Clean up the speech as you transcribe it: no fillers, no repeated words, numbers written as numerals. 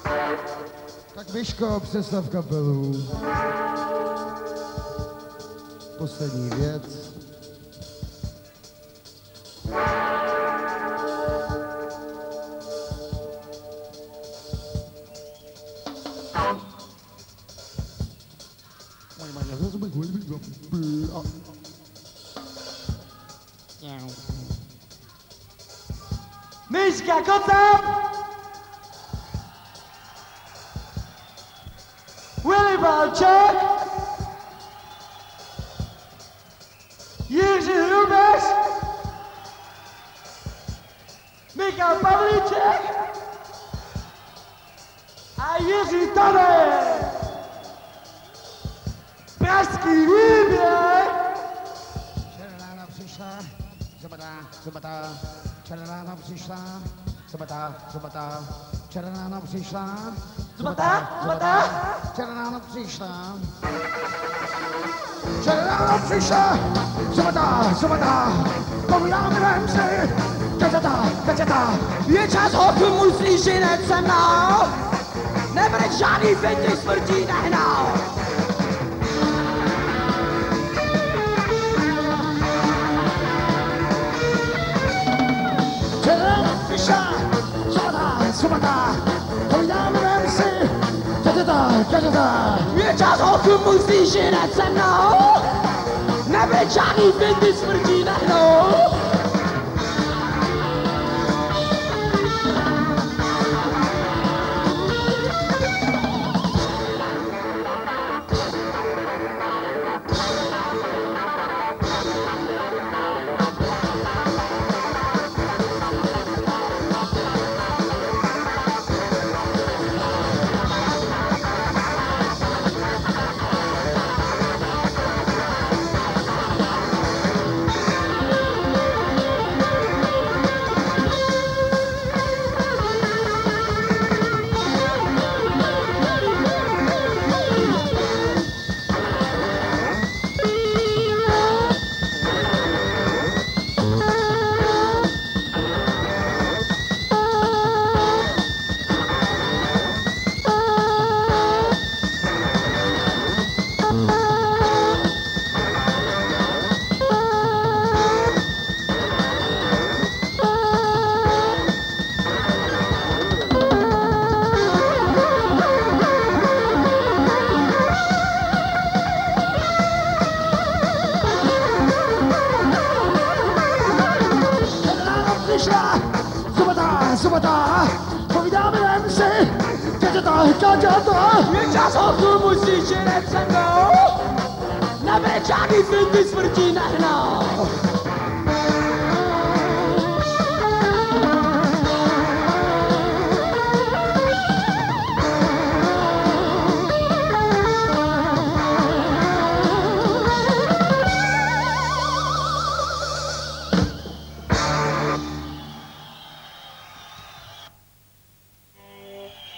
Tak Myško, přestav kapelu. Poslední věc. Myška, kocap! Willy Balčák! Jiří Hrubeš! Michal Pavlíček! A Jiří Tadej! Pražský výběr! Černá přišla, sobota, černá přišla, sobota, černá přišla, Sobota, černá přišla, sobota, povídáme vem si, kačeta, je čas hochu, musíš jinet se mnou, nebude žádný finty smrtí nehnou. černá přišla, sobota, povídáme vem si, kačeta. Je čas hochu, musíš jinet se mnou, nebude žádný finty smrtí nehnou. Sobota, povídáme vem si, kačeta. Je čas hochu, musíš jinet se mnou, nebude žádný finty smrtí nehnou.